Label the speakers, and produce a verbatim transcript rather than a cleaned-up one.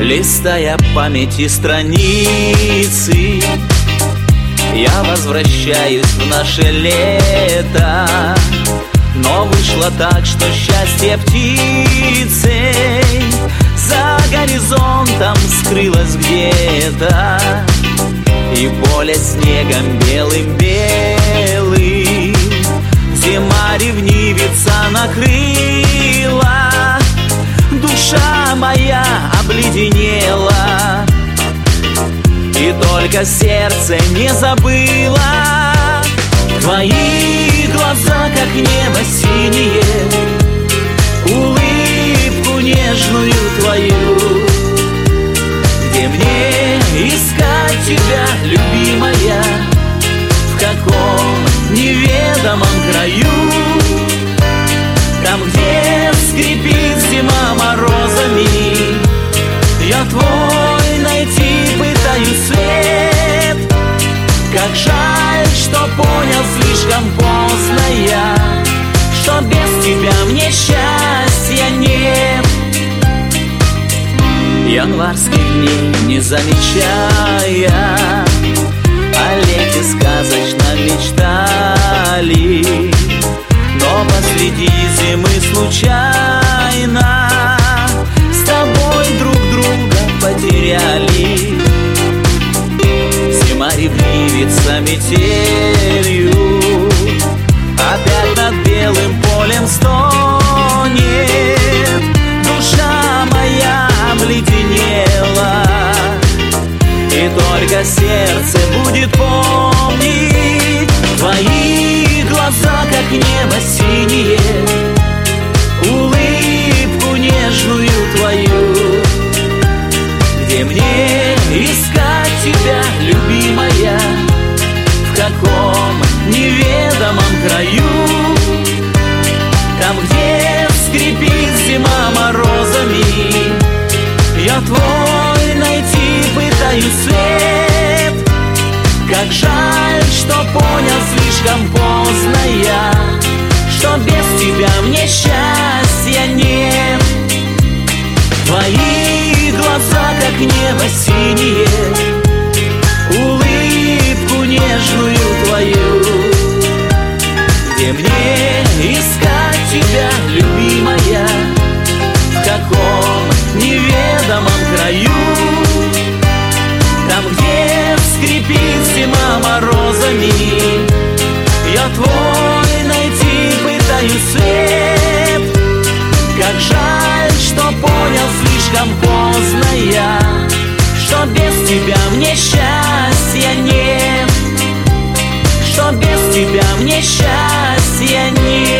Speaker 1: Листая памяти страницы, я возвращаюсь в наше лето. Но вышло так, что счастье птицей за горизонтом скрылось где-то, и поле снегом белым-белым зима ревнивица накрыла. Душа моя обледенела, и только сердце не забыло. Твои глаза, как небо синее, улыбку нежную твою. Где мне искать тебя, любимая? В каком неведомом краю? Там, где скрипит зима морозами, я твой найти пытаюсь свет. Как жаль, что понял слишком поздно я, что без тебя мне счастья нет. Январских дней не замечая, о лете сказочно мечтали, но посреди зимы случайно с тобой друг друга потеряли. Зима ревнивица метелью опять над белым полем стонет. Душа моя обледенела, и только сердце будет помнить твои глаза, как небо синее, улыбку нежную твою. Где мне искать тебя, любимая? В каком неведомом краю? Там, где скрипит зима морозами, я твой найти пытаюсь свет. Как жаль, что понял слишком поздно я, что без тебя мне счастья нет. Твои глаза, как небо синее, улыбку нежную твою. Где мне искать тебя, любимая? В каком неведомом краю? Там, где скрипит зима морозами, я твой найти пытаюсь свет. Как жаль, что понял слишком поздно я, что без тебя мне счастья нет, что без тебя мне счастья нет.